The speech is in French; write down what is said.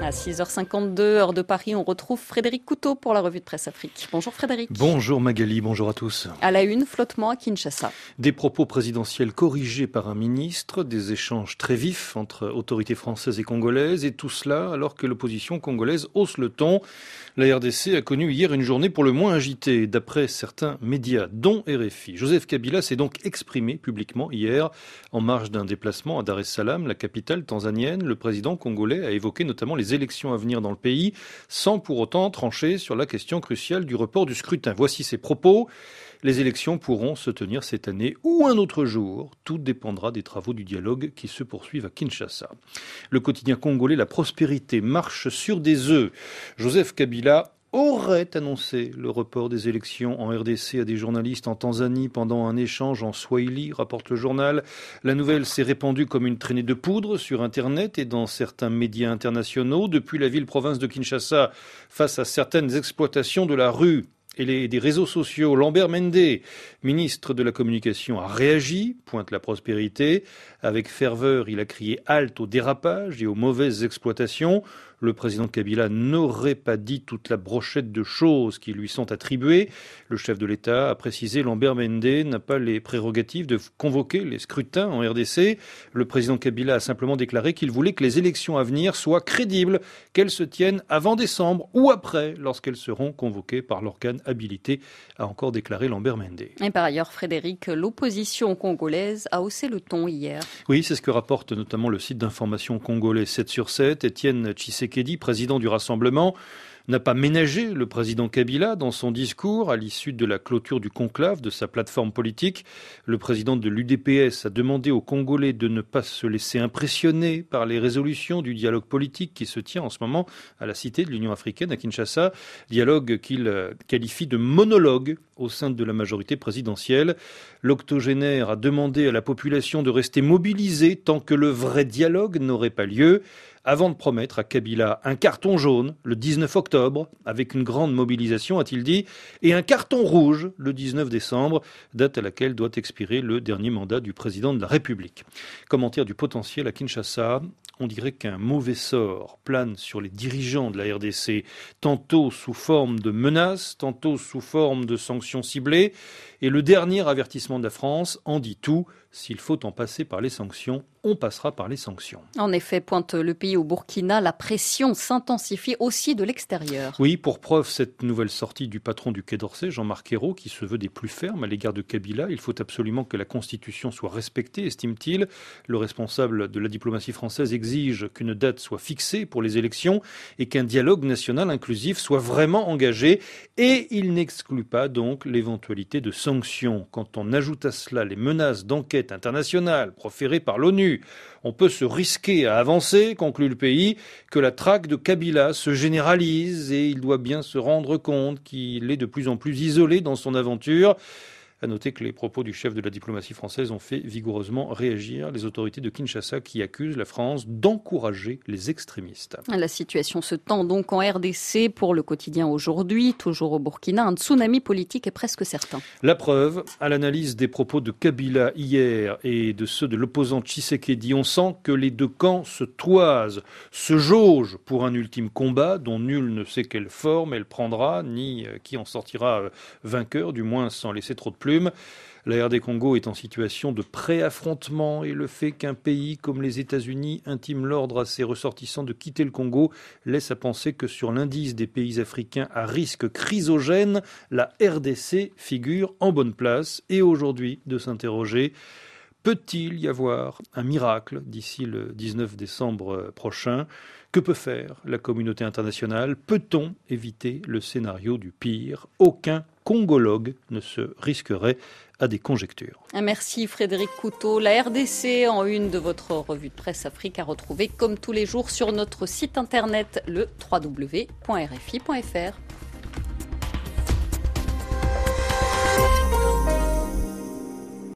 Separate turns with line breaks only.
À 6h52, heure de Paris, on retrouve Frédéric Couteau pour la revue de presse Afrique. Bonjour Frédéric.
Bonjour Magali, bonjour à tous.
À la une, flottement à Kinshasa.
Des propos présidentiels corrigés par un ministre, des échanges très vifs entre autorités françaises et congolaises, et tout cela alors que l'opposition congolaise hausse le ton. La RDC a connu hier une journée pour le moins agitée, d'après certains médias, dont RFI. Joseph Kabila s'est donc exprimé publiquement hier en marge d'un déplacement à Dar es Salaam, la capitale tanzanienne. Le président congolais a évoqué notamment les élections à venir dans le pays, sans pour autant trancher sur la question cruciale du report du scrutin. Voici ses propos. Les élections pourront se tenir cette année ou un autre jour. Tout dépendra des travaux du dialogue qui se poursuivent à Kinshasa. Le quotidien congolais La Prospérité marche sur des œufs. Joseph Kabila aurait annoncé le report des élections en RDC à des journalistes en Tanzanie pendant un échange en Swahili, rapporte le journal. La nouvelle s'est répandue comme une traînée de poudre sur Internet et dans certains médias internationaux. Depuis la ville-province de Kinshasa, face à certaines exploitations de la rue et des réseaux sociaux, Lambert Mende, ministre de la Communication, a réagi, pointe La Prospérité. Avec ferveur, il a crié halte au dérapage et aux mauvaises exploitations. Le président Kabila n'aurait pas dit toute la brochette de choses qui lui sont attribuées. Le chef de l'État a précisé Lambert Mende n'a pas les prérogatives de convoquer les scrutins en RDC. Le président Kabila a simplement déclaré qu'il voulait que les élections à venir soient crédibles, qu'elles se tiennent avant décembre ou après, lorsqu'elles seront convoquées par l'organe habilité, a encore déclaré Lambert Mende.
Et par ailleurs, Frédéric, l'opposition congolaise a haussé le ton hier.
Oui, c'est ce que rapporte notamment le site d'information congolais 7/7. Étienne Tshisekedi, président du Rassemblement, n'a pas ménagé le président Kabila dans son discours à l'issue de la clôture du conclave de sa plateforme politique. Le président de l'UDPS a demandé aux Congolais de ne pas se laisser impressionner par les résolutions du dialogue politique qui se tient en ce moment à la Cité de l'Union africaine à Kinshasa, dialogue qu'il qualifie de monologue au sein de la majorité présidentielle. L'octogénaire a demandé à la population de rester mobilisée tant que le vrai dialogue n'aurait pas lieu, avant de promettre à Kabila un carton jaune le 19 octobre, avec une grande mobilisation, a-t-il dit, et un carton rouge le 19 décembre, date à laquelle doit expirer le dernier mandat du président de la République. Commentaire du potentiel à Kinshasa. On dirait qu'un mauvais sort plane sur les dirigeants de la RDC, tantôt sous forme de menaces, tantôt sous forme de sanctions ciblées. Et le dernier avertissement de la France en dit tout. S'il faut en passer par les sanctions, on passera par les sanctions.
En effet, pointe le pays au Burkina, la pression s'intensifie aussi de l'extérieur.
Oui, pour preuve, cette nouvelle sortie du patron du Quai d'Orsay, Jean-Marc Ayrault, qui se veut des plus fermes à l'égard de Kabila. Il faut absolument que la Constitution soit respectée, estime-t-il. Le responsable de la diplomatie française exige qu'une date soit fixée pour les élections et qu'un dialogue national inclusif soit vraiment engagé. Et il n'exclut pas donc l'éventualité de sanctions. Quand on ajoute à cela les menaces d'enquête internationale proférées par l'ONU, on peut se risquer à avancer, conclut le pays, que la traque de Kabila se généralise et il doit bien se rendre compte qu'il est de plus en plus isolé dans son aventure. À noter que les propos du chef de la diplomatie française ont fait vigoureusement réagir les autorités de Kinshasa qui accusent la France d'encourager les extrémistes.
La situation se tend donc en RDC pour le quotidien aujourd'hui. Toujours au Burkina, un tsunami politique est presque certain.
La preuve, à l'analyse des propos de Kabila hier et de ceux de l'opposant Tshisekedi, on sent que les deux camps se toisent, se jaugent pour un ultime combat dont nul ne sait quelle forme elle prendra, ni qui en sortira vainqueur, du moins sans laisser trop de plumes. La RD Congo est en situation de pré-affrontement et le fait qu'un pays comme les États-Unis intime l'ordre à ses ressortissants de quitter le Congo laisse à penser que sur l'indice des pays africains à risque chrysogène, la RDC figure en bonne place. Et aujourd'hui, de s'interroger, peut-il y avoir un miracle d'ici le 19 décembre prochain ? Que peut faire la communauté internationale ? Peut-on éviter le scénario du pire ? Aucun congologue ne se risquerait à des conjectures.
Merci Frédéric Couteau. La RDC en une de votre revue de presse Afrique à retrouver comme tous les jours sur notre site internet le www.rfi.fr.